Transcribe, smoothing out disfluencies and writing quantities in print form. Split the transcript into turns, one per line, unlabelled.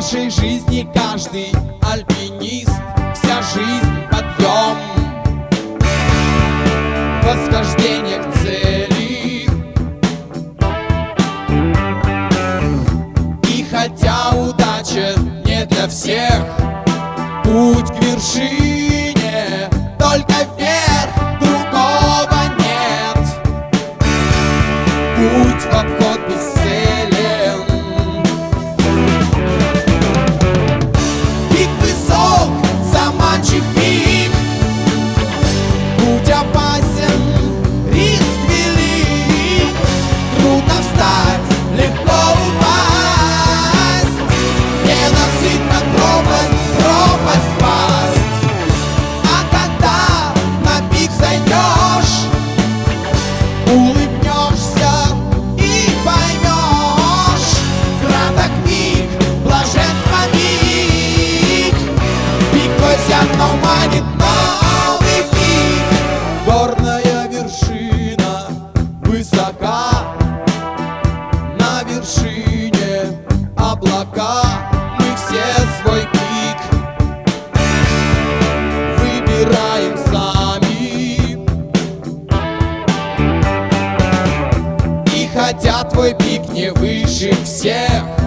нашей жизни каждый альпинист, вся жизнь подъем, восхождение к цели. И хотя удача не для всех, путь к вершине только вверх, другого нет. Путь в обход бесцелен. Пик высок, заманчив пик, путь опасен, риск велик. Трудно встать, легко упасть, ненасытна пропасть пасть. А когда на пик зайдешь, улыбнешься и поймешь, краток миг, блаженство миг. Пик твой взят, но манит новый пик. Горная вершина высока, на вершине облака. Мы все свой пик выбираем сами. И хотя твой пик не выше всех,